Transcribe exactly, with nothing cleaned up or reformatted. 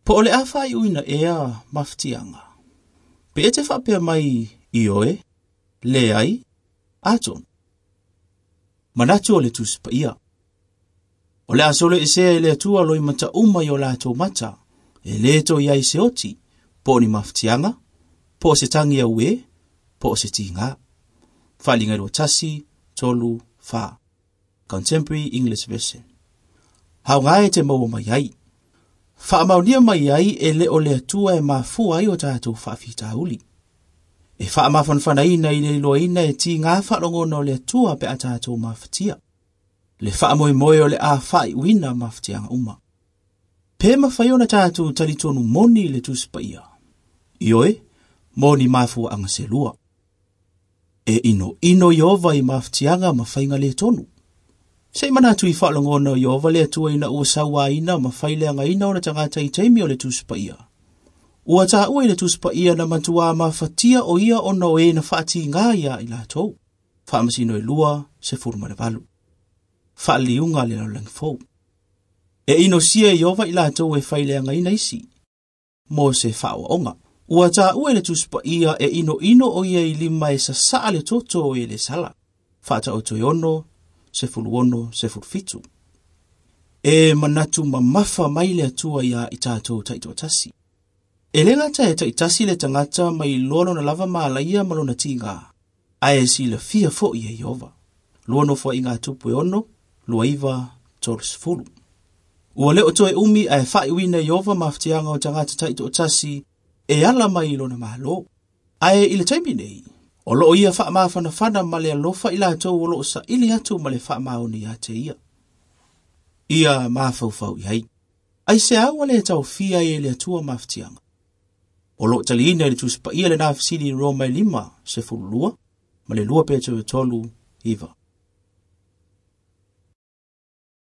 Po ole a whai uina ea maftianga. Pe e te whapea mai i oe, le ai, aton. Manatu o le tuspa ia. O le asole e sea e le atua loi mata uma i o lato mata, e le to iai se oti, po ni maftianga, po se tangi au e, po se tinga. Whalinga ro tasi, tolu, fa. Contemporary English Version. Hau ngai te mau mai ai. Wha maunia mai ai e le o le atua e mafua ai o tātou whaafita uli. E wha mafanwhanaina i le loina e ti ngā whalongono o le atua pe a tātou mawhatia. Le wha moe moe o le a whai wina mawhatianga uma. Pe mawhaiona tātou talitonu moni le tuspa ia. Ioe, moni mafua anga se lua. E ino ino Yehova i mawhatianga mawhainga le tonu. Sei manatu i whalongono Yehova le atua ina ua sawa ina mawhaileanga ina o na tangata i teimi o le tuspa ia. Ua tā ua i le tuspa ia na matua mawhatia o ia o no e na whaati ngā ia i la tau. Whaamasino e lua se furumare valu. Whaaliunga le laulang fau. E ino sia e Yehova i la tau e whaileanga ina isi. Mo se whaua onga. Ua tā ua i le tuspa ia e ino ino o ia i lima e sa saa le toto o e le sala. Whaata o toiono, se fuluono, se fulfitu. E manatu mamafa mai le atua ia i tātou taito tasi. E le ngata e taitasi le tangata mai lono na lava maalaia malona tinga. Ae si le fia fo i e Yehova. Luono fo i ngā tupu e ono, luaiva toris fulu. Ua leo toe umi ae whai wina Yehova maftianga o tangata taito tasi e ala mai lona mahalo. Ae i le taimi nei. O loo ia wha maa whana whana ma le alofa i la tau o loo sa ili atu ma le wha maoni a te ia. Ia maa faufau i hai. Ai se awa le tau fia e le atua maftianga. O loo tali ina le tuspa ia le nafsiri Roma lima se fululua, ma le lua peto e tolu iwa.